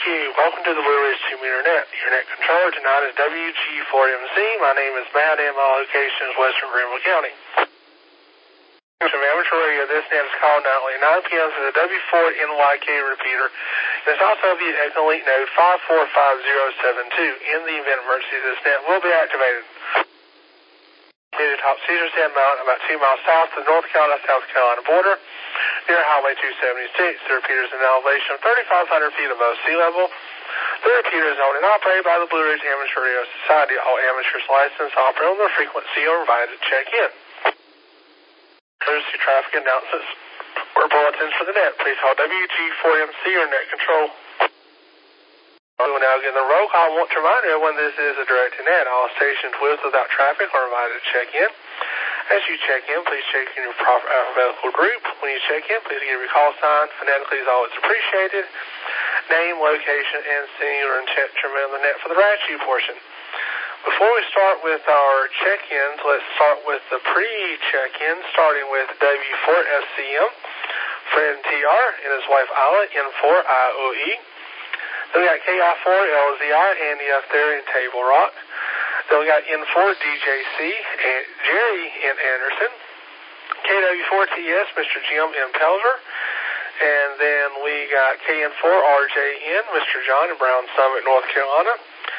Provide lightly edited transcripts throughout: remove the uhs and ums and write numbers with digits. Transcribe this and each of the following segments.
you. Welcome to the Blue Ridge 2-meter net. Your net controller tonight is WG4MC. My name is Matt, and my location is Western Greenville County. From amateur radio, this net is called nightly 9 p.m. to the W4NYK repeater. And it's also via Echolink node 545072. In the event of emergency, this net will be activated. Located atop Caesar Sand Mountain, about 2 miles south of the North Carolina-South Carolina border, near Highway 276. The repeater is an elevation of 3,500 feet above sea level. The repeater is owned and operated by the Blue Ridge Amateur Radio Society. All amateurs licensed to operate on their frequency are invited to check in. Courtesy traffic announcements or bulletins for the net. Please call WG4MC or net control. We will now get the roll call. I want to remind everyone this is a direct net. All stations with without traffic are invited to check in. As you check in, please check in your proper alphabetical group. When you check in, please give your call sign. Phonetically is always appreciated. Name, location, and singular intent to remember the net for the RATU portion. Before we start with our check-ins, let's start with the pre-check-in, starting with W4FCM, Fred TR, and his wife Isla, N4IOE. Then we got KI4LZI, Andy F. there in Table Rock. Then we got N4DJC, and Jerry N. Anderson. KW4TS, Mr. Jim M. Pelzer. And then we got KN4RJN, Mr. John in Brown Summit, North Carolina.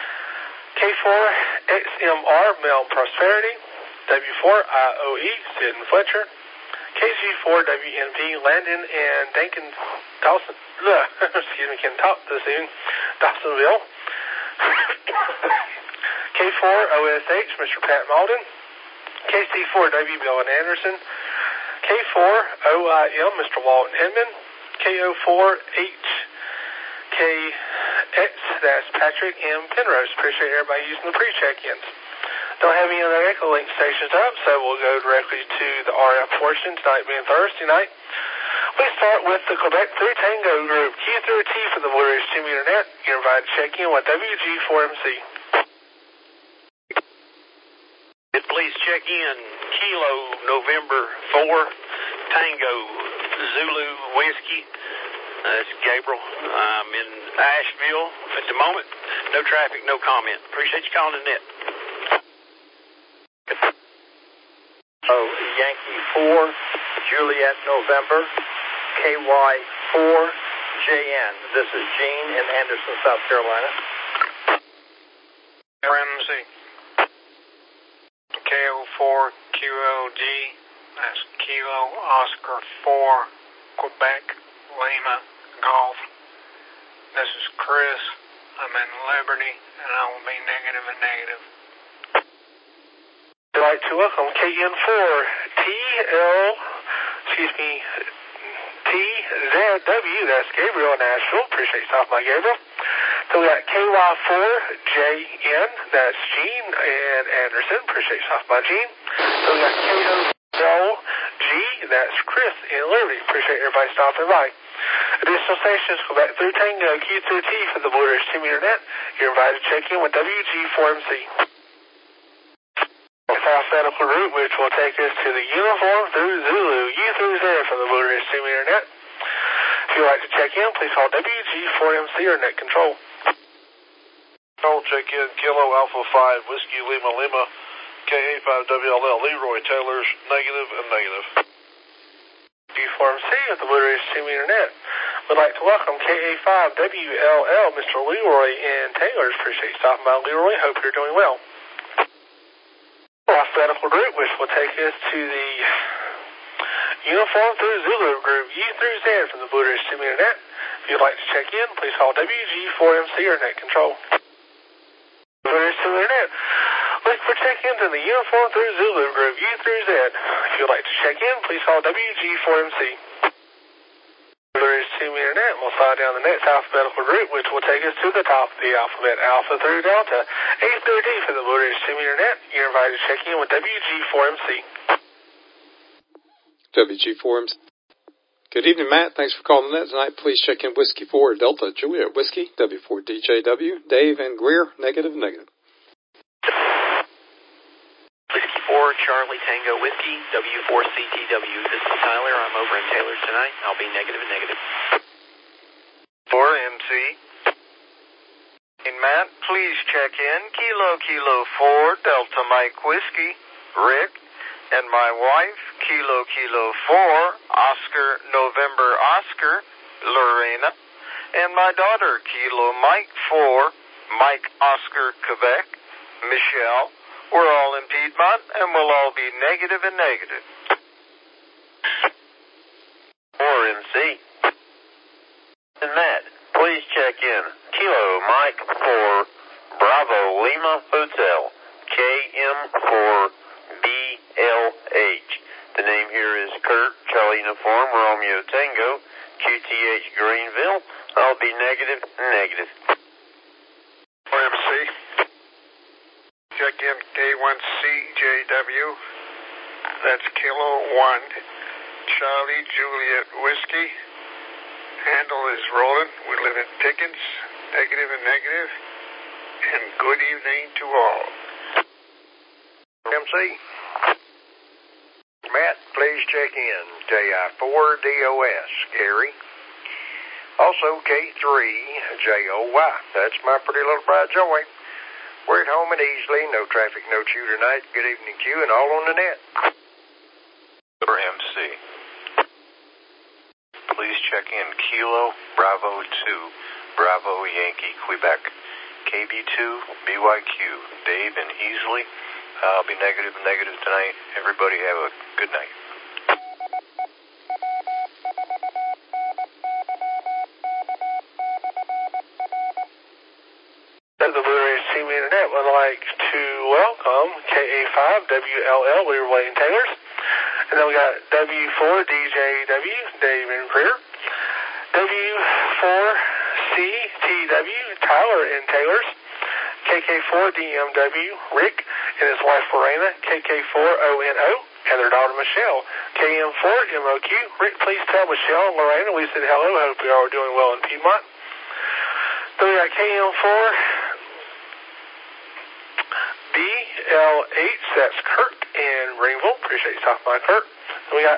K4XMR, Mel Prosperity. W4IOE, Sid and Fletcher. KG4WNP, Landon and Dankin Dawson. Can't talk this evening. Dawsonville. K4OSH, Mr. Pat Malden. KC4W, Bill and Anderson. K4OIM, Mr. Walton Inman. KO4HKX, that's Patrick M. Penrose. Appreciate everybody using the pre-check-ins. Don't have any other Echolink stations up, so we'll go directly to the RF portion, tonight being Thursday night. We start with the Quebec 3 Tango group, Q through T for the Blue Ridge 2-meter net. You're invited to check in with WG4MC. Please check in Kilo November 4 Tango Zulu Whiskey. That's Gabriel. I'm in Asheville at the moment. No traffic, no comment. Appreciate you calling the net. Yankee 4, Juliet November, KY4JN. This is Gene in Anderson, South Carolina. Ramsey, KO4QLG, that's Kilo Oscar 4, Quebec, Lima, Golf. This is Chris. I'm in Liberty, and I will be negative and negative. I'd like to welcome TZW, that's Gabriel in Nashville. Appreciate you stopping by, Gabriel. So we got KY4JN, that's Gene and Anderson. Appreciate you stopping by, Gene. So we got KOLG, that's Chris in Liberty. Appreciate everybody stopping by. Additional stations, go back through Tango, Q through T for the Blue Ridge 2-meter net. You're invited to check in with WG4MC. Alphabetical route, which will take us to the uniform through Zulu, U through Z for the Blue Ridge 2-meter net. If you'd like to check in, please call WG4MC or net control. Control check in, Kilo Alpha 5, Whiskey Lima Lima, KA5WLL, Leroy Taylor's negative and negative. WG4MC at the Blue Ridge 2-meter net. We'd like to welcome KA5WLL, Mr. Leroy and Taylor's. Appreciate you stopping by, Leroy. Hope you're doing well. Alphabetical group, which will take us to the uniform through Zulu group, U through Z from the Blue Ridge 2-meter net. If you'd like to check in, please call WG4MC or net control. Blue Ridge 2-meter net. Look for check-ins in the uniform through Zulu group, U through Z. If you'd like to check in, please call WG4MC. Blue Ridge 2-meter net. We'll slide down the next alphabetical group, which will take us to the top of the alphabet, Alpha through Delta, A through D for the Blue Ridge 2-meter net. You're invited to check in with WG4MC. WG4MC. Good evening, Matt. Thanks for calling the net tonight. Please check in Whiskey 4 Delta Juliet Whiskey, W4DJW, Dave and Greer, negative, negative. Whiskey 4 Charlie Tango Whiskey, W4CTW. This is Tyler. I'm over in Taylor tonight. I'll be negative and negative. 4MC, Matt. Please check in. Kilo 4, Delta Mike Whiskey, Rick, and my wife, Kilo 4, Oscar November Oscar, Lorena, and my daughter, Kilo Mike 4, Mike Oscar Quebec, Michelle. We're all in Piedmont, and we'll all be negative and negative. 4MC. And Matt, please check in. Kilo Mike 4, Bravo Lima Hotel, KM4BLH. The name here is Kurt, Charlie Uniform, Romeo Tango, QTH Greenville. I'll be negative and negative. 4MC. Check in K1CJW. That's Kilo 1, Charlie Juliet Whiskey. Handle is rolling. We live in Pickens, negative and negative. And good evening to all. MC. Matt, please check in. JI4DOS, Gary. Also K3JOY. That's my pretty little bride, Joey. We're at home and easily. No traffic, no chew tonight. Good evening, Q, and all on the net. MC. Please check in Kilo Bravo 2, Bravo Yankee, Quebec. KB2, BYQ, Dave and Easley. I'll be negative and negative tonight. Everybody have a good night. The Blue Ridge TV Internet would like to welcome KA5WLL, we were waiting Taylors. And then we got W4DJW, Dave and Greer. W4CTW, Tyler and Taylors. KK4DMW, Rick and his wife Lorena. KK4ONO and their daughter Michelle. KM4MOQ, Rick, please tell Michelle and Lorena we said hello. Hope you all are doing well in Piedmont. Then we got KM4 BLH, that's Kurt in Greenville. Appreciate you talking about Kurt. And we got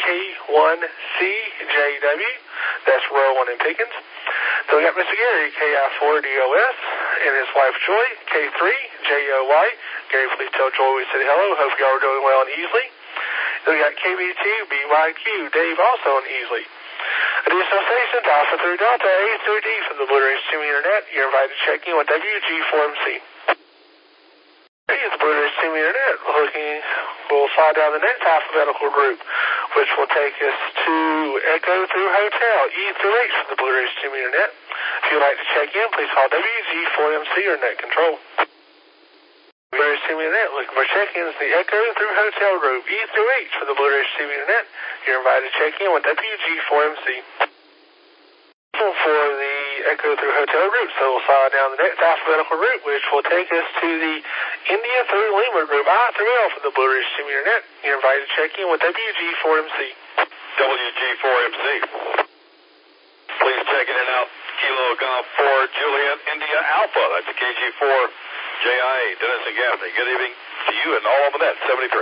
K1CJW, that's Rowan and Pickens. Then we got Mr. Gary, KI4DOS, and his wife Joy, K3JOY. Gary, please tell Joy we said hello. Hope y'all are doing well and easily. Then we got KB2BYQ, Dave also on easily. Additional stations, Alpha through Delta, A through D from the Blue Ridge TV Internet. You're invited to check in with WG4MC. Hey, it's the Blue Ridge TV Internet. We'll slide down the next alphabetical group, which will take us to Echo through Hotel, E through H for the Blue Ridge TV Internet. If you'd like to check in, please call WG4MC or Net Control. Blue Ridge TV Internet, looking for check-ins, the Echo through Hotel group, E through H for the Blue Ridge TV Internet. You're invited to check in with WG4MC. For the Echo through Hotel group, so we'll slide down the next alphabetical route, which will take us to the India through Lima group, I through L for the Blue Ridge TV Internet. You're invited to check in with WG4MC. WG4MC. Please check in and out. Kilo Golf 4, Juliet, India Alpha. That's KG4, JIA, Dennis and Gaffney. Good evening to you and all of that, 73.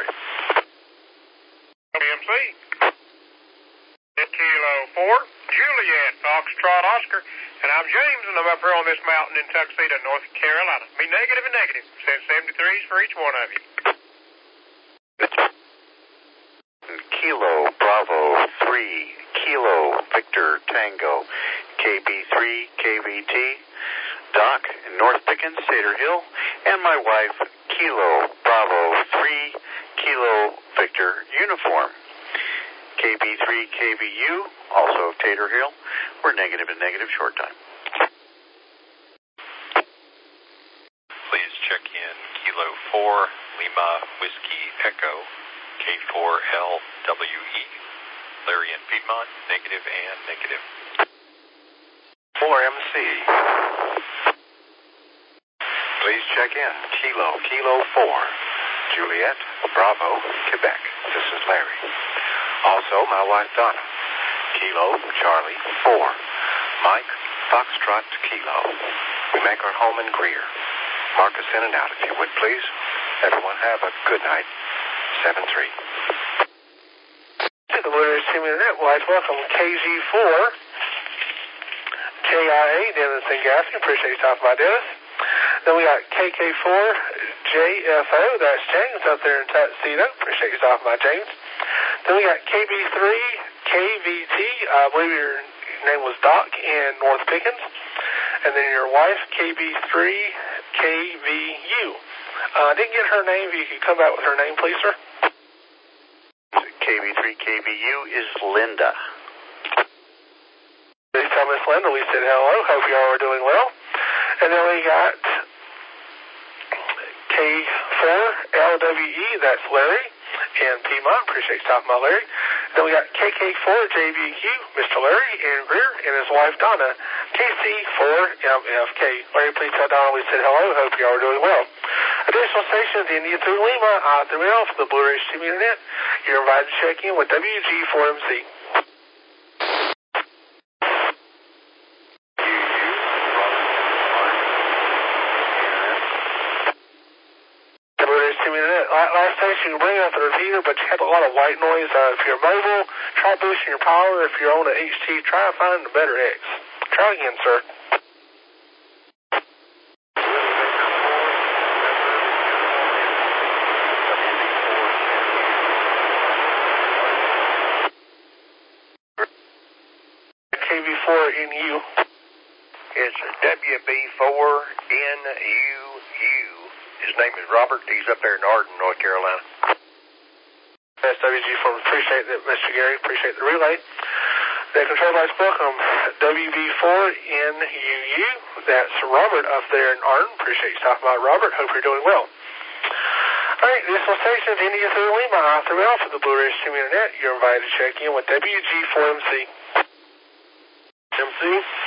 MC. Kilo 4, Juliet, Foxtrot Oscar, and I'm James, and I'm up here on this mountain in Tuxedo, North Carolina. Be negative and negative. Send 73s for each one of you. Kilo Bravo 3, Kilo Victor Tango, KB3, KVT, Doc in North Pickens, Cedar Hill, and my wife, Kilo Bravo 3, Kilo Victor Uniform. KB3, KVU, also Tater Hill. We're negative and negative short time. Please check in Kilo 4, Lima Whiskey Echo, K4LWE. Larry in Piedmont, negative and negative. 4MC. Please check in Kilo 4, Juliet, Bravo, Quebec. This is Larry. Also, my wife Donna. Kilo, Charlie, 4. Mike, Foxtrot, Kilo. We make our home in Greer. Mark us in and out if you would, please. Everyone have a good night. 7-3. To the Blue Ridge TV Internet, we'd like to welcome KG4, JIA, Dennis and Gaffney. Appreciate you talking about Dennis. Then we got KK4JFO, that's James up there in Tuxedo. Appreciate you stopping by, James. Then we got KB3KVT, I believe your name was Doc in North Pickens. And then your wife, KB3KVU. I didn't get her name. If you could come back with her name, please, sir. KB3KVU is Linda. Please tell Miss Linda we said hello. Hope you all are doing well. And then we got K4LWE, that's Larry in Piedmont. Appreciate you stopping by, Larry. Then we got KK4JVQ, Mr. Larry in Greer, and his wife Donna, KC4MFK. Larry, please tell Donna we said hello. Hope you all are doing well. Additional stations, India through Lima, I through L for the Blue Ridge Team Internet. You're invited to check in with WG4MC. Last station, you can bring out the repeater, but you had a lot of white noise. If you're mobile, try boosting your power. If you're on an HT, try finding a better X. Try again, sir. KV4NU. It's WB4NUU. His name is Robert. He's up there in Arden, North Carolina. That's WG4. Appreciate that, Mr. Gary. Appreciate the relay. The control lights welcome WB4NUU. That's Robert up there in Arden. Appreciate you stopping by, Robert. Hope you're doing well. All right, this will station India through Lima, I through L for the Blue Ridge Team Internet. You're invited to check in with WG4MC. MC?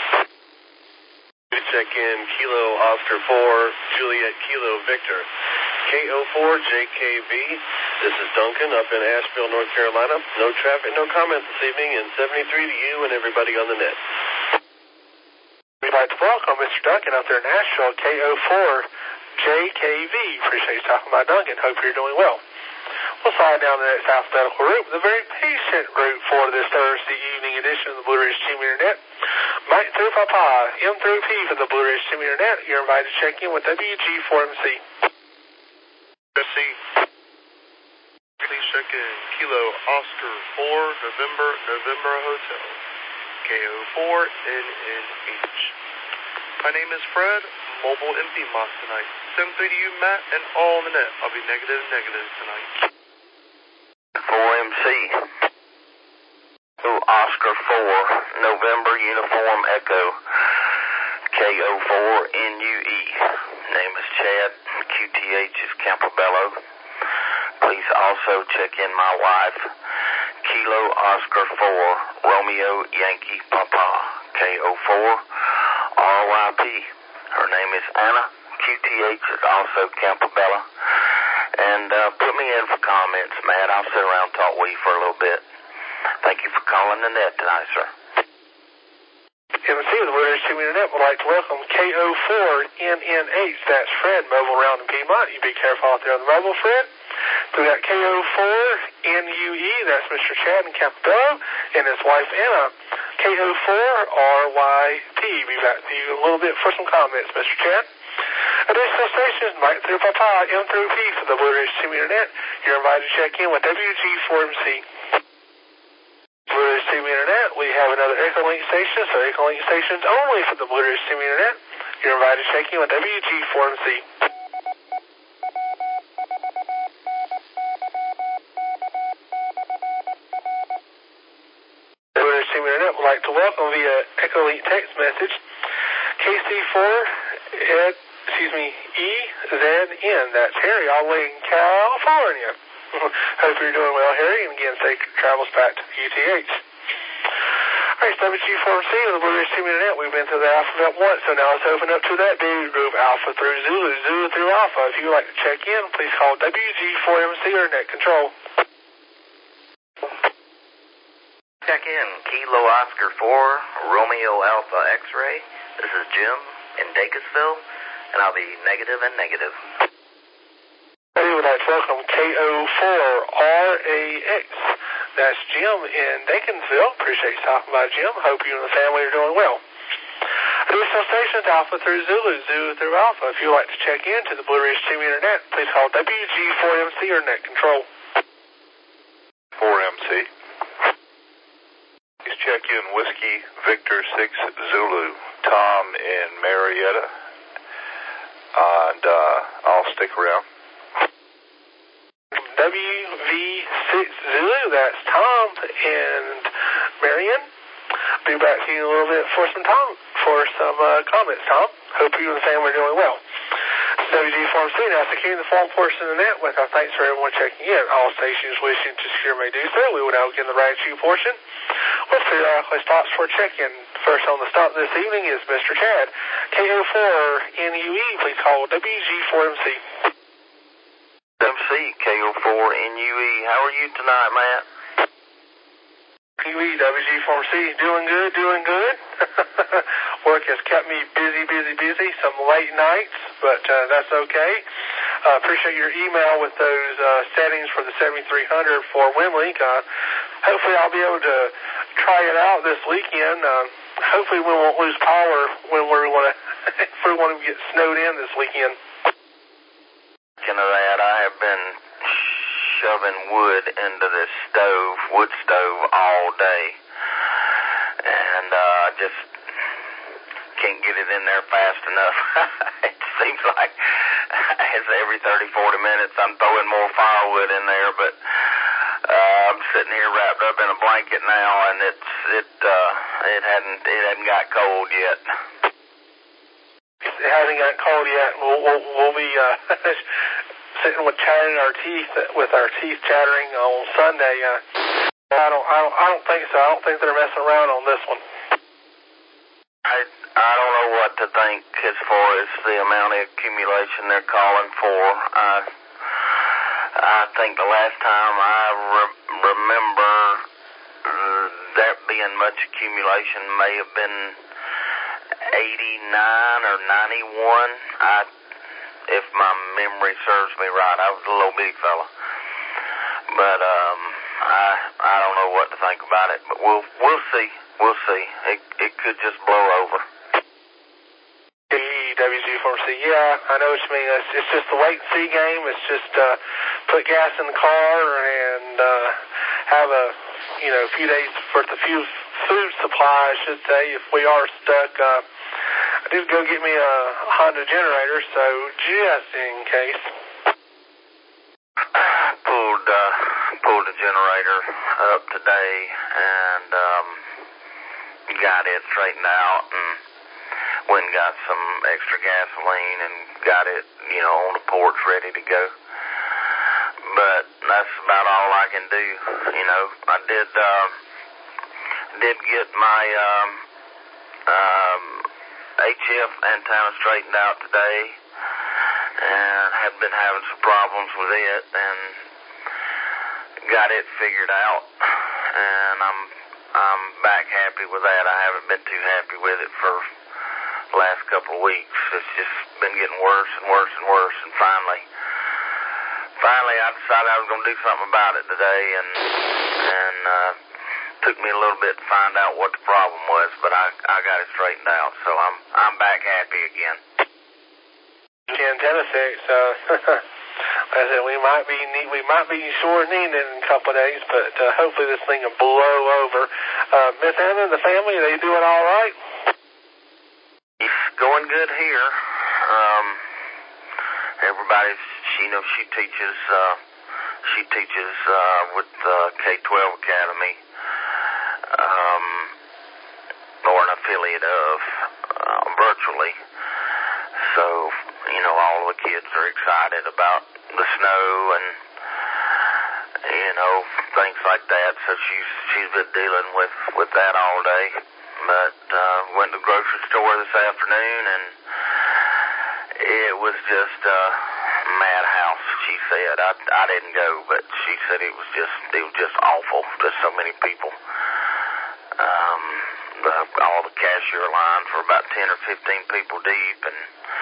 Check in Kilo Oscar 4, Juliet Kilo Victor. KO4JKV. This is Duncan up in Asheville, North Carolina. No traffic, no comments this evening, and 73 to you and everybody on the net. We'd like to welcome Mr. Duncan up there in Asheville, KO4JKV. Appreciate you talking about Duncan. Hope you're doing well. We'll slide down the next alphabetical route, the very patient route for this Thursday evening edition of the Blue Ridge Team Internet. Mike through Papa, M through P for the Blue Ridge Team Internet. You're invited to check in with WG4MC. Please check in Kilo Oscar 4, November Hotel. KO4NNH. My name is Fred, mobile in Piedmont tonight. 73 to you, Matt, and all on the net. I'll be negative tonight. 4MC. Oscar 4, November Uniform Echo. KO4NUE. Name is Chad. QTH is Campobello. Please also check in my wife. Kilo Oscar 4, Romeo Yankee Papa. KO4 RYP. Her name is Anna. QTH is also Campobello. And put me in for comments, Matt. I'll sit around and talk with you for a little bit. Thank you for calling the net tonight, sir. MC of the Blue Ridge Team Internet would like to welcome KO4NNH. That's Fred, mobile around in Piedmont. You be careful out there on the mobile, Fred. So we got KO4NUE. That's Mr. Chad in Campobello and his wife Anna. KO4RYP. Be back to you in a little bit for some comments, Mr. Chad. Additional stations, Mike through Papa, M through P for the Blue Ridge Team Internet. You're invited to check in with WG4MC. Blue Ridge Team Internet, we have another Echolink station, so Echolink stations only for the Blue Ridge Team Internet. You're invited to check in with WG4MC. Blue Ridge Team Internet would like to welcome via Echolink text message KC4 EZN. That's Harry, all the way in California. Hope you're doing well, Harry, and again, safe travels back to QTH. All right, WG4MC of the Blue Ridge Team Internet. We've been through the alphabet once, so now let's open up to that big group, Alpha through Zulu, Zulu through Alpha. If you would like to check in, please call WG4MC or Net Control. Check in Kilo Oscar 4, Romeo Alpha X-Ray. This is Jim in Dacusville, and I'll be negative and negative. We would like to welcome KO4RAX. That's Jim in Dakinsville. Appreciate you stopping by, Jim. Hope you and the family are doing well. Additional stations, Alpha through Zulu, Zulu through Alpha. If you'd like to check in to the Blue Ridge 2-meter net, please call WG4MC or net control. 4MC. Please check in Whiskey Victor 6 Zulu, Tom in Marietta, and I'll stick around. WV6 Zulu, that's Tom and Marion. Be back to you in a little bit for some comments, Tom. Hope you and the family are doing well. WG4MC, now securing the phone portion of the net with our thanks for everyone checking in. All stations wishing to secure may do so. We will now begin the Raichu portion with periodically stops for check-in. First on the stop this evening is Mr. Chad. KO4NUE, please call WG4MC. MC, KO4NUE. How are you tonight, Matt? WG4MC, doing good. Work has kept me busy. Some late nights, but that's okay. Appreciate your email with those settings for the 7300 for WinLink. Hopefully I'll be able to try it out this weekend. Hopefully we won't lose power when if we want to get snowed in this weekend. Speaking of that, I have been shoving wood into this wood stove all day, and just can't get it in there fast enough. It seems like as every 30-40 minutes I'm throwing more firewood in there, but I'm sitting here wrapped up in a blanket now, and it hadn't got cold yet. It hasn't got cold yet. We'll be sitting with chattering our teeth chattering on Sunday. I don't think so. I don't think they're messing around on this one. I don't know what to think as far as the amount of accumulation they're calling for. I think the last time I remember there being much accumulation may have been 89 or 91. If my memory serves me right, I was a little bitty fella. But I don't know what to think about it. But we'll see. It could just blow over. WG4MC, yeah, I know what you mean. It's just the wait and see game. It's just put gas in the car and have a few days worth of food supply, I should say, if we are stuck. I did go get me a Honda generator, so just in case. Pulled the generator up today and got it straightened out and went and got some extra gasoline and got it, on the porch ready to go. But that's about all I can do. I did get my HF antenna straightened out today and had been having some problems with it and got it figured out, and I'm back happy with that. I haven't been too happy with it for the last couple of weeks. It's just been getting worse and worse and worse, and finally I decided I was going to do something about it today, and took me a little bit to find out what the problem was, but I got it straightened out, so I'm back happy again. Antenna fix. I said we might be short needing it in a couple of days, but hopefully this thing will blow over. Miss Anna and the family, are they doing all right? It's going good here. Everybody's, she teaches with K-12 Academy, or an affiliate of, virtually. So, all the kids are excited about the snow and, things like that. So she's been dealing with that all day. But went to the grocery store this afternoon, and it was just a madhouse, she said. I didn't go, but she said it was just awful. Just so many people. All the cashier lines were about 10 or 15 people deep, and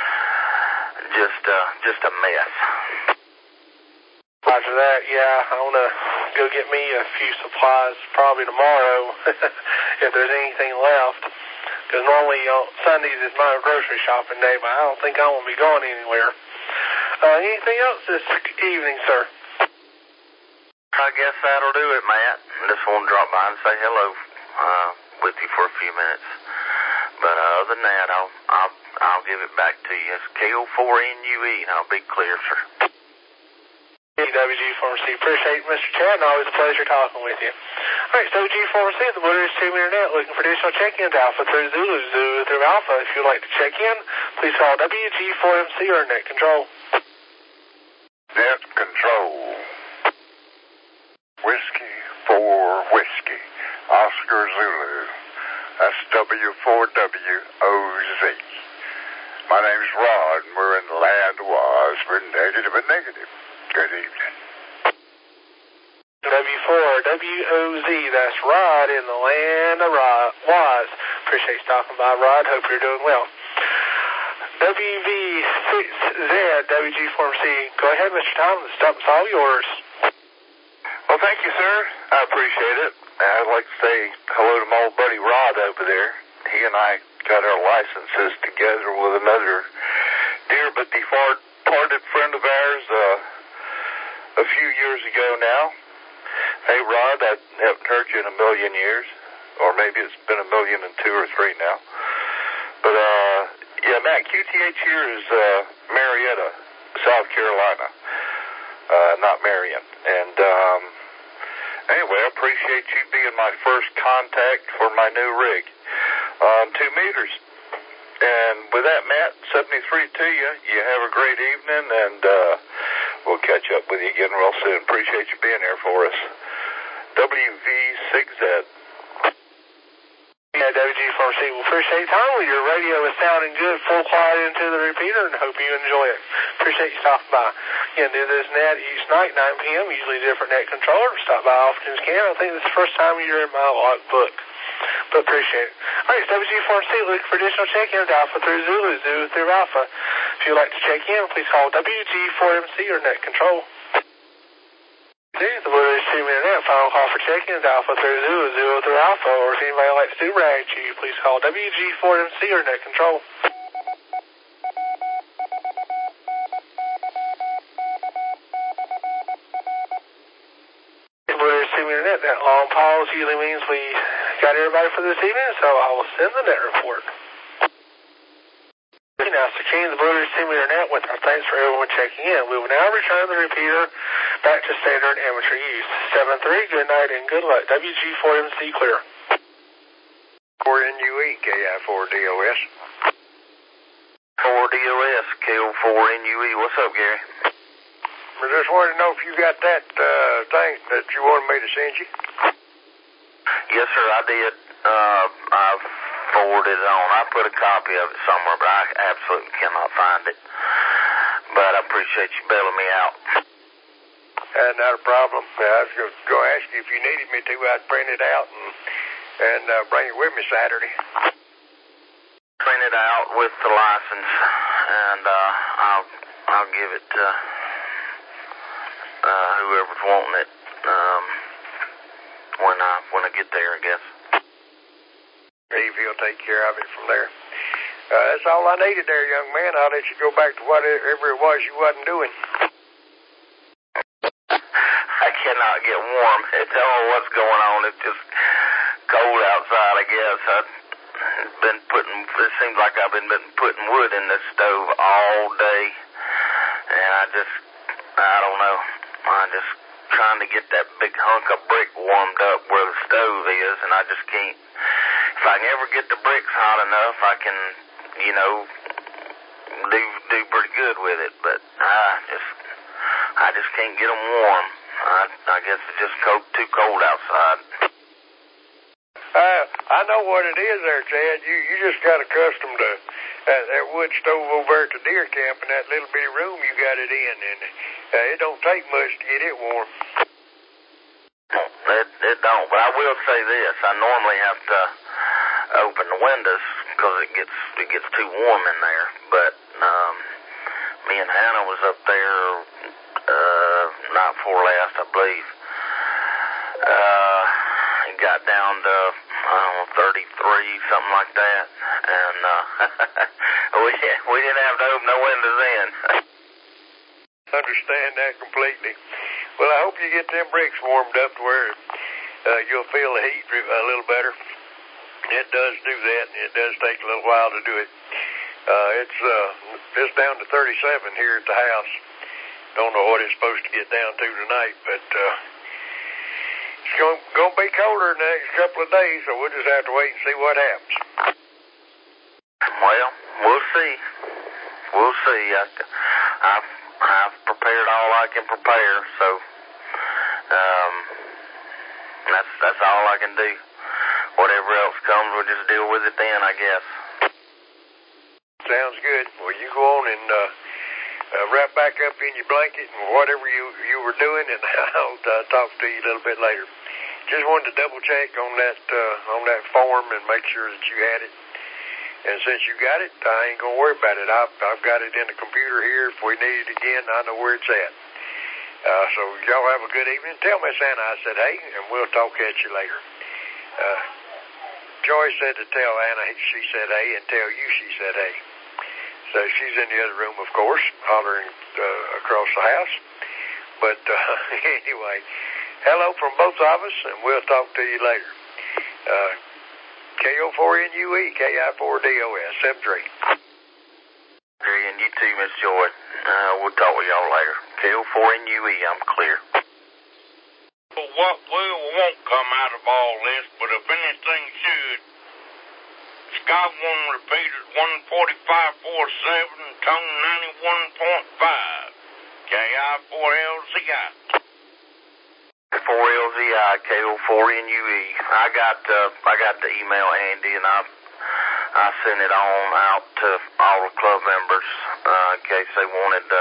just a mess. After that, yeah, I want to go get me a few supplies probably tomorrow if there's anything left. because normally Sundays is my grocery shopping day, but I don't think I won't be going anywhere. Anything else this evening, sir? I guess that'll do it, Matt. Just want to drop by and say hello with you for a few minutes. But other than that, I'll give it back to you. It's KO4NUE, and I'll be clear, sir. WG Pharmacy. Appreciate it, Mr. Chad, and always a pleasure talking with you. All right, so WG Pharmacy, the Blue Ridge Team Internet, looking for additional check-ins, Alpha through Zulu, Zulu through Alpha. If you'd like to check in, please call WG4MC or Net Control. Net Control. Whiskey 4 Whiskey. Oscar Zulu. That's W4WOZ. My name's Rod, and we're in the land of Oz. We're negative and negative. Good evening. W4WOZ, that's Rod in the land of Oz. Appreciate you stopping by, Rod. Hope you're doing well. WV6Z, WG Pharmacy. Go ahead, Mr. Tom. The stump's all yours. Well, thank you, sir. I appreciate it. I'd like to say hello to my old buddy Rod over there. He and I got our licenses together with another dear but departed friend of ours a few years ago now. Hey, Rod, I haven't heard you in a million years, or maybe it's been 1,000,002 or 3 now. But, yeah, Matt, QTH here is Marietta, South Carolina, not Marion. And, anyway, I appreciate you being my first contact for my new rig on 2 meters. And with that, Matt, 73 to you. You have a great evening, and we'll catch up with you again real soon. Appreciate you being here for us. WV6Z. Yeah, WG4C. Well, appreciate your time. Your radio is sounding good, full quiet into the repeater, and hope you enjoy it. Appreciate you stopping by. Again, do this net each night, 9 p.m., usually different net controller. Stop by often as you can. I think this is the first time you're in my logbook. But appreciate it. All right, it's WG4C. Looking for additional check-ins, Alpha through Zulu, Zulu through Alpha. If you'd like to check in, please call WG4MC or Net Control. The Blue Ridge Team Internet, final call for check-ins, Alpha through Zulu, Zulu through Alpha. Or if anybody would like to do rag to you, please call WG4MC or Net Control. Internet. That long pause usually means we got everybody for this evening, so I will send the net report. Now, securing the Blue Ridge Team Internet with our thanks for everyone checking in. We will now return the repeater back to standard amateur use. 7-3, good night and good luck. WG4MC clear. 4NUE, KI4DOS. 4DOS, KO4NUE. What's up, Gary? I just wanted to know if you got that thing that you wanted me to send you. Yes, sir, I did. I've forwarded it on. I put a copy of it somewhere, but I absolutely cannot find it. But I appreciate you bailing me out. Not a problem. I was going to ask you if you needed me to. I'd print it out and bring it with me Saturday. Print it out with the license, and I'll give it to whoever's wanting it when I get there, I guess. If he'll take care of it from there. That's all I needed there, young man. I'll let you go back to whatever it was you wasn't doing. I cannot get warm. I don't know what's going on. It's just cold outside, I guess. It seems like I've been putting wood in this stove all day. And I don't know. I'm just trying to get that big hunk of brick warmed up where the stove is, and I just can't. If I can ever get the bricks hot enough, I can, do pretty good with it. But I just can't get them warm. I guess it's just too cold outside. I know what it is there, Chad. You just got accustomed to that wood stove over at the deer camp and that little bitty room you got it in, and it don't take much to get it warm. It don't, but I will say this. I normally have to open the windows because it gets too warm in there. But me and Hannah was up there night before last, I believe. It got down to 33, something like that. And we didn't have to open no windows in. Understand that completely. Well, I hope you get them bricks warmed up to where you'll feel the heat a little better. It does do that, and it does take a little while to do it. It's down to 37 here at the house. Don't know what it's supposed to get down to tonight, but it's going to be colder in the next couple of days, so we'll just have to wait and see what happens. Well, we'll see. We'll see. I've prepared all I can prepare, so that's all I can do. Whatever else comes, we'll just deal with it then, I guess. Sounds good. Well, you go on and wrap back up in your blanket and whatever you were doing, and I'll talk to you a little bit later. Just wanted to double check on that form and make sure that you had it. And since you got it, I ain't gonna worry about it. I've got it in the computer here. If we need it again, I know where it's at. So y'all have a good evening. Tell Miss Anna I said hey, and we'll talk at you later. Joy said to tell Anna she said hey, and tell you she said hey. So she's in the other room, of course, hollering across the house. But anyway, hello from both of us, and we'll talk to you later. KO4NUE, KI4DOS, 73. And you too, Miss Joy. We'll talk with y'all later. KO4NUE, I'm clear. Well, what will or won't come out of all this, but if anything should, Scott 1 repeated 145.47, tone 91.5, KI4LZI. 4LZI, KO4NUE. I got the email, Andy, and I sent it on out to all the club members in case they wanted to,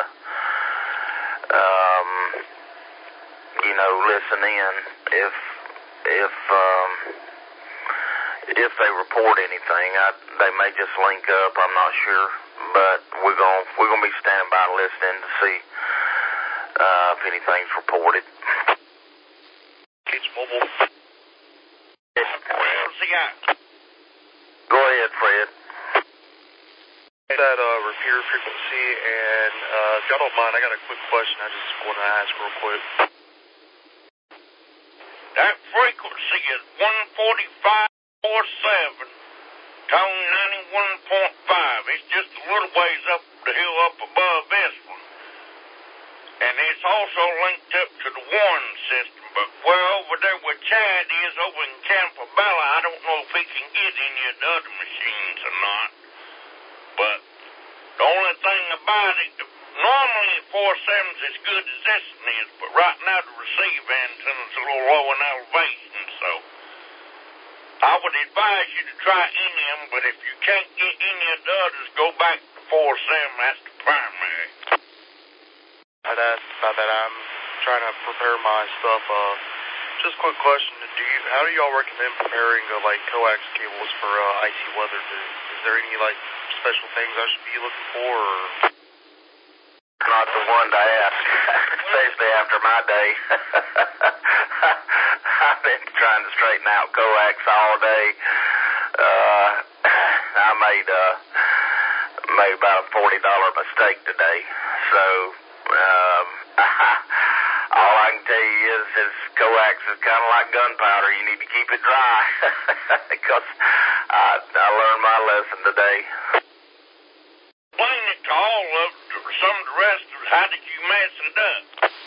listen in if they report anything. They may just link up. I'm not sure, but we're gonna be standing by listening to see if anything's reported. It's mobile. Go ahead, Fred. That repeater frequency, and if y'all don't mind, I got a quick question I just want to ask real quick. That frequency is 145.47, tone 91.5. It's just a little ways up the hill up above this one. And it's also linked up to the one system, but where over there where Chad is over in Campobello, I don't know if he can get any of the other machines or not. But the only thing about it, normally 4.7's as good as this one is, but right now the receive antenna's a little low in elevation, so I would advise you to try any of them, but if you can't get any of the others, go back to 4.7, that's the primary. I'd ask about that. I'm trying to prepare my stuff. Just a quick question: how do y'all recommend preparing coax cables for icy weather? Is there any special things I should be looking for? Or? Not the one to ask, especially after my day. I've been trying to straighten out coax all day. I made about a $40 mistake today, so. All I can tell you is coax is kind of like gunpowder. You need to keep it dry because I learned my lesson today. Explain it to all of some of the rest of us. How did you mess it up?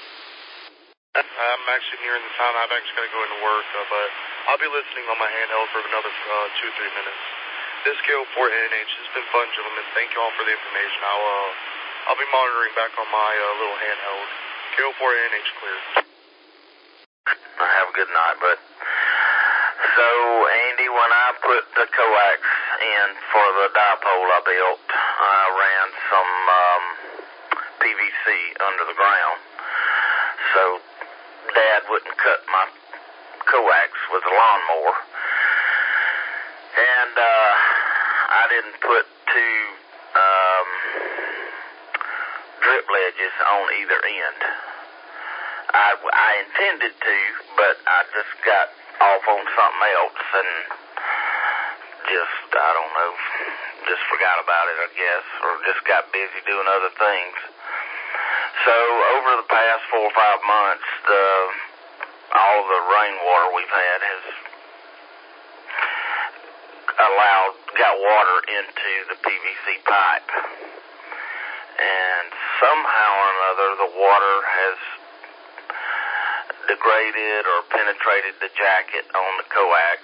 I'm actually nearing the time. I've actually got to go into work, but I'll be listening on my handheld for another 2-3 minutes. This KO4NH has been fun, gentlemen. Thank you all for the information. I'll be monitoring back on my little handheld. KO4NH clear. Have a good night, bud. So, Andy, when I put the coax in for the dipole I built, I ran some PVC under the ground. So, Dad wouldn't cut my coax with a lawnmower. And I didn't put two drip ledges on either end. I intended to, but I just got off on something else, and just, I don't know, just forgot about it, I guess, or just got busy doing other things. So over the past 4 or 5 months, all the rainwater we've had has got water into the PVC pipe. And somehow or another, the water has degraded or penetrated the jacket on the coax.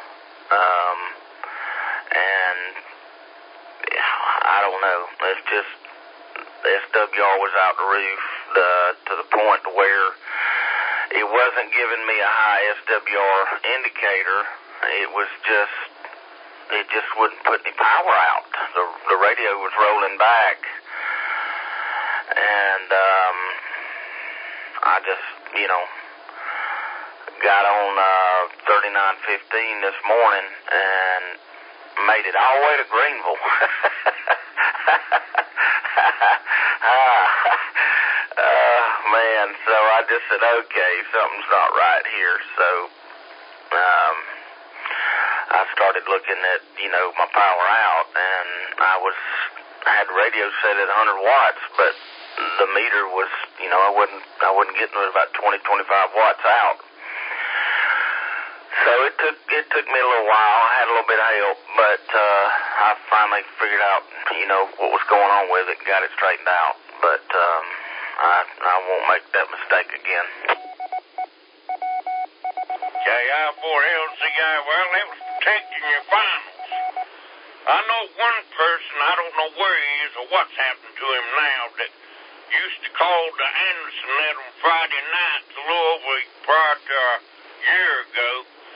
And I don't know, it's just, the SWR was out the roof to the point where it wasn't giving me a high SWR indicator. It just wouldn't put any power out. The radio was rolling back. And I just, got on 3915 this morning and made it all the way to Greenville. Man, so I just said, okay, something's not right here. So I started looking at, my power out, and I had the radio set at 100 watts, but the meter was, I wasn't getting about 20, 25 watts out. So it took me a little while. I had a little bit of help, but I finally figured out, what was going on with it and got it straightened out. But I won't make that mistake again. KI4LCI, well, it was protecting your finals. I know one person, I don't know where he is or what's happened to him now, that used to call the Anderson net on Friday nights a little over prior to a year ago.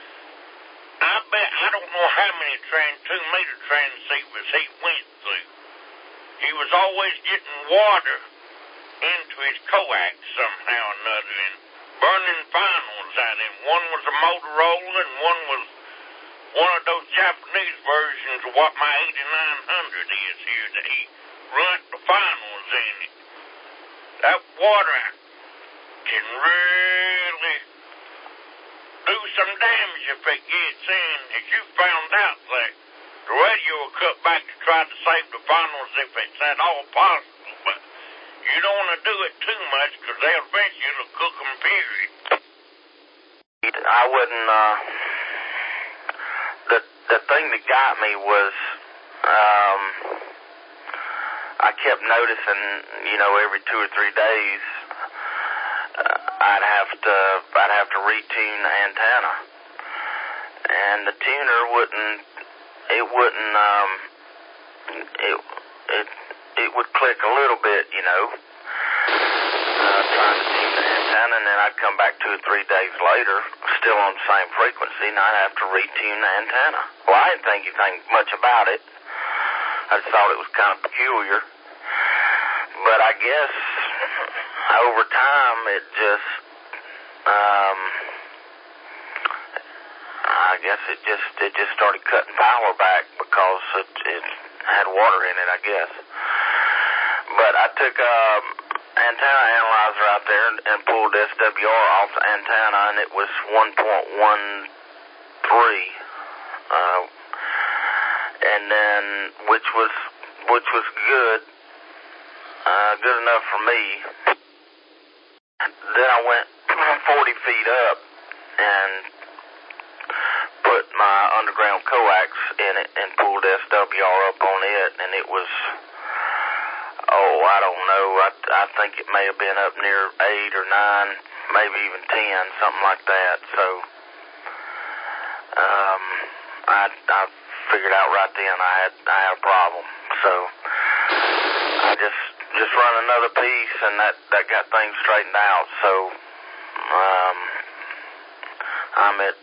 I don't know how many 2-meter transceivers he went through. He was always getting water into his coax somehow or another and burning finals out of him. One was a Motorola and one was one of those Japanese versions of what my 8900 is here that he run the finals in it. That water can really do some damage if it gets in. As you found out, that the radio will cut back to try to save the finals if it's at all possible, but you don't want to do it too much because they'll eventually cook them, period. I wouldn't, the thing that got me was, I kept noticing, every 2 or 3 days, I'd have to retune the antenna, and the tuner it would click a little bit, trying to tune the antenna, and then I'd come back 2 or 3 days later, still on the same frequency, and I'd have to retune the antenna. Well, I didn't think anything much about it. I just thought it was kind of peculiar. But I guess over time it just, it just started cutting power back because it had water in it, I guess. But I took antenna analyzer out there and pulled SWR off the antenna, and it was 1.13, and then which was good. Good enough for me. Then I went 40 feet up and put my underground coax in it and pulled SWR up on it, and it was, I don't know, I think it may have been up near 8 or 9, maybe even 10, something like that. So I figured out right then I had a problem. So I just run another piece, and that got things straightened out. So I'm at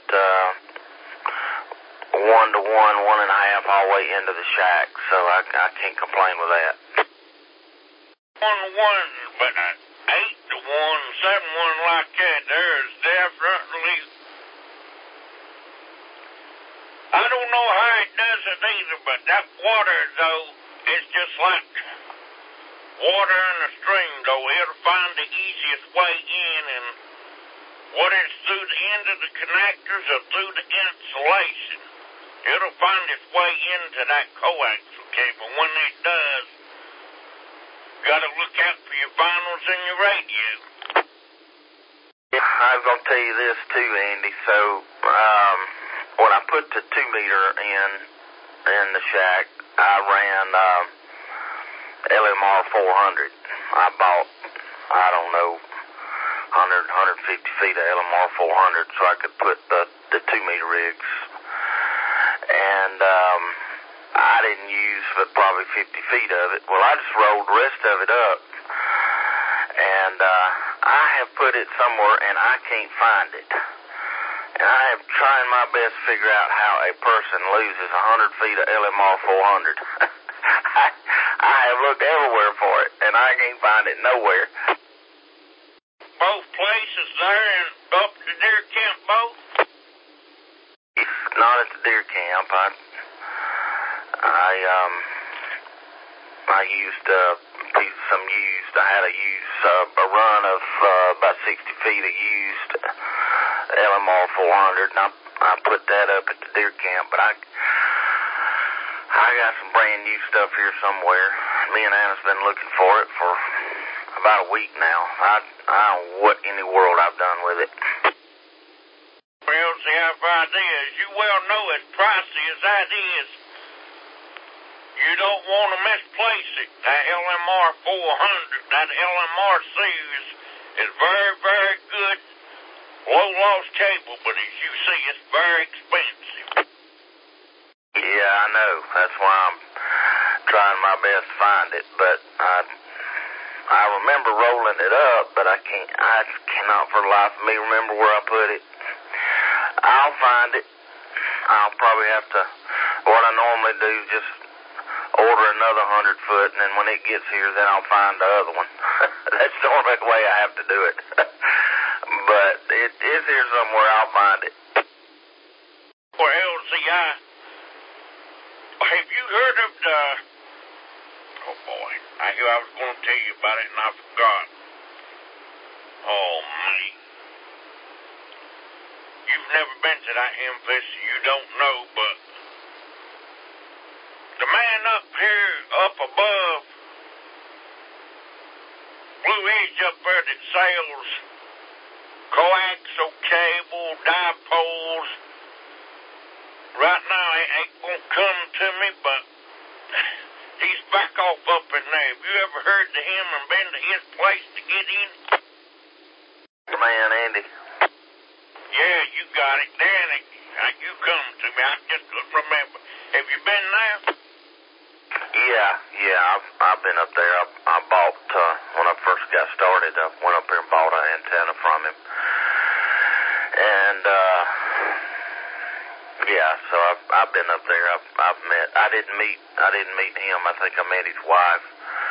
1 to 1, 1.5 all the way into the shack. So I can't complain with that. 1 to 1, but 8 to 1, 7 to 1 like that, there's definitely. I don't know how it does it either, but that water though, it's just like water in a stream, though. It'll find the easiest way in, and whether it's through the end of the connectors or through the insulation, It'll find its way into that coaxial cable. When it does, you gotta look out for your finals and your radio. I was going to tell you this too, Andy. So, when I put the 2-meter in the shack, I ran LMR 400. I bought, I don't know, 150 feet of LMR 400 so I could put the 2-meter rigs. And I didn't use but probably 50 feet of it. Well, I just rolled the rest of it up. And I have put it somewhere and I can't find it. And I am trying my best to figure out how a person loses 100 feet of LMR 400. I have looked everywhere for it and I can't find it nowhere. Both places there and up to deer camp both? It's not at the deer camp. I used some used. I had a run of about 60 feet of used LMR 400, and I put that up at the deer camp. But I got some brand new stuff here somewhere. Me and Anna's been looking for it for about a week now. I don't know what in the world I've done with it. Well, see, I've ideas. You well know as pricey as that is. You don't want to misplace it. That LMR 400, that LMR series is very, very good, low-loss cable, but as you see, it's very expensive. Yeah, I know. That's why I'm trying my best to find it, but I remember rolling it up, but I cannot for the life of me remember where I put it. I'll find it. I'll probably have to, what I normally do, just order another 100 foot, and then when it gets here, then I'll find the other one. That's the only way I have to do it. But it is here somewhere. I'll find it. Well, see, have you heard of the, oh boy, I knew I was going to tell you about it and I forgot. Oh, me. You've never been to that Hamfest, so you don't know, but the man up here, up above, Blue Edge up there that sells coaxial cable, dipoles, right now it ain't gonna come to me, but he's back off up in there. Have you ever heard of him and been to his place to get in? The man, Andy. Yeah, you got it. Then you come to me. I just couldn't remember. Have you been there? Yeah, I've been up there. I bought, when I first got started, I went up there and bought an antenna from him. And, yeah, so I've been up there. I've met, I didn't meet him. I think I met his wife.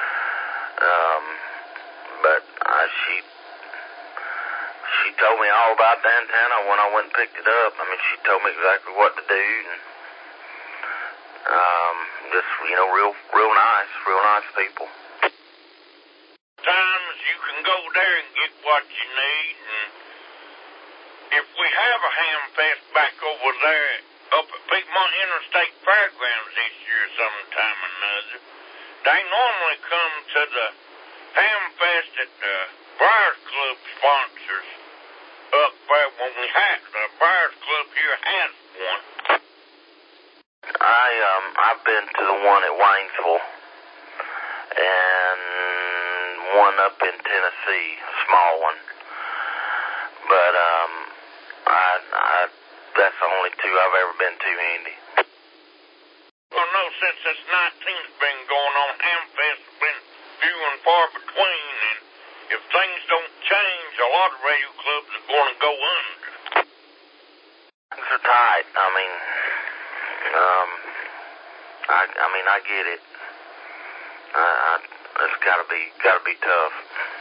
But she told me all about the antenna when I went and picked it up. I mean, she told me exactly what to do, and just, real nice people. Sometimes you can go there and get what you need, and if we have a Hamfest back over there up at Piedmont Interstate Fairgrounds this year sometime or another, they normally come to the Hamfest that the Briars Club sponsors up there when we have the Briars Club here has one. I've been to the one at Waynesville and one up in Tennessee, a small one. But that's the only two I've ever been to, Andy. Well, no, since this 19th's been going on, Hamfest has been few and far between, and if things don't change, a lot of radio clubs are going to go under. Things are tight. I get it. It's gotta be tough.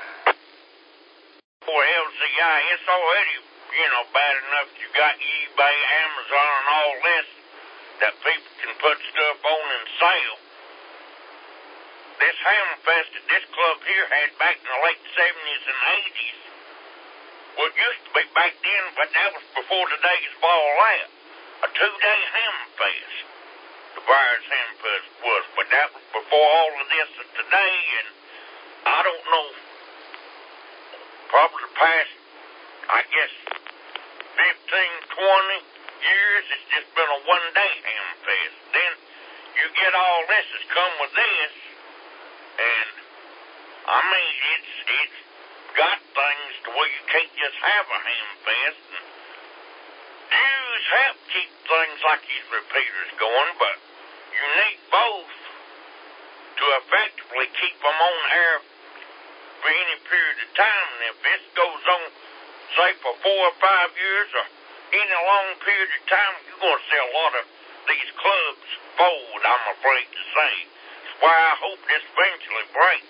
Well, see, it's already, bad enough you got eBay, Amazon, and all this that people can put stuff on and sell. This Hamfest that this club here had back in the late 70s and 80s, well, it used to be back then, but that was before today's ball out. a 2-day ham fest. The Briars Ham Fest was, but that was before all of this today, and I don't know, probably the past, I guess, 15, 20 years, it's just been a 1-day ham fest. Then you get all this that's come with this, and I mean, it's got things to where you can't just have a ham fest, and dues help keep things like these repeaters going, but you need both to effectively keep them on air for any period of time. And if this goes on, say, for 4 or 5 years or any long period of time, you're going to see a lot of these clubs fold, I'm afraid to say. That's why I hope this eventually breaks.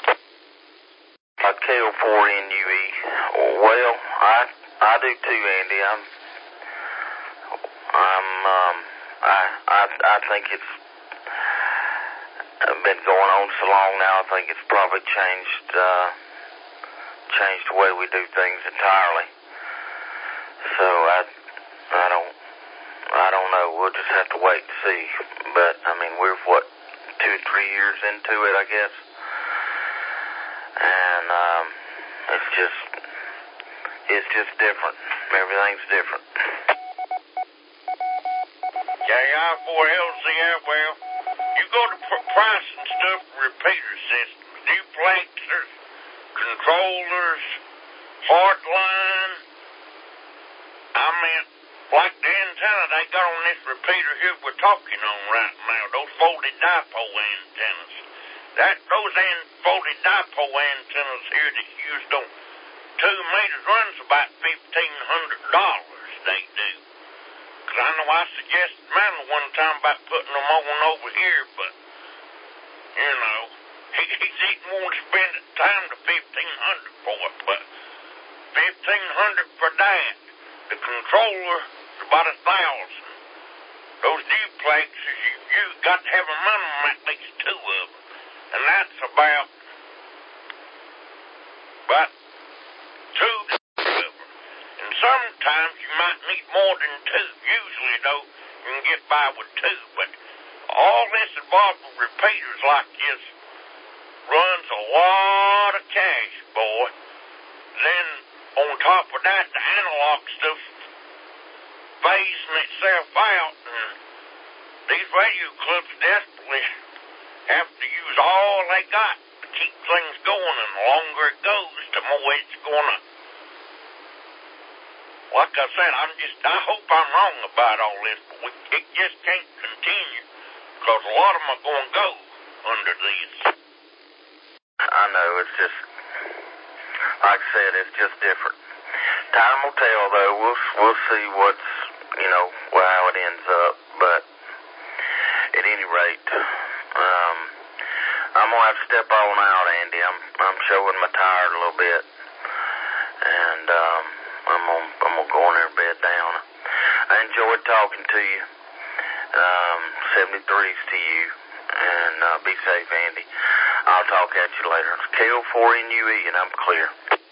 KO4NUE. Well, I do too, Andy. I think it's been going on so long now. I think it's probably changed the way we do things entirely. So I don't know. We'll just have to wait and see. But I mean, we're 2 or 3 years into it, I guess. And it's just different. Everything's different. KI4LCI, well, you go to pricing stuff for repeater systems, duplexers, controllers, hardline. I mean, like the antenna they got on this repeater here we're talking on right now, those folded dipole antennas. Those folded dipole antennas here that's used on 2 meters runs about $1,500, they do. Because I know I suggested mine one time about putting them on over here, but, you know, he didn't want to spend the time to $1,500 for it, but $1,500 for that. The controller is about $1,000. Those duplexes, you got to have a minimum at least 2 of them, and that's about 2 of them. And sometimes you might need more than 2. Usually, though, you can get by with 2. But all this involved with repeaters like this runs a lot of cash, boy. Then, on top of that, the analog stuff phasing itself out, and these radio clubs desperately have to use all they got to keep things going, and the longer it goes, the more it's gonna. Like I said, I hope I'm wrong about all this, but it just can't continue, because a lot of them are going to go under this. I know, it's just, like I said, it's just different. Time will tell, though. We'll see what's, how it ends up, but at any rate, I'm going to have to step on out, Andy. I'm showing my tire a little bit, and I'm gonna go in there and bed down. I enjoyed talking to you. 73s to you, and be safe, Andy. I'll talk at you later. It's KO4NUE, and I'm clear.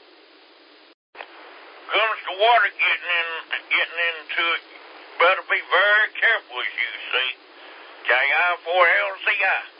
Comes to water getting into it, better be very careful, as you see. KI4LCI.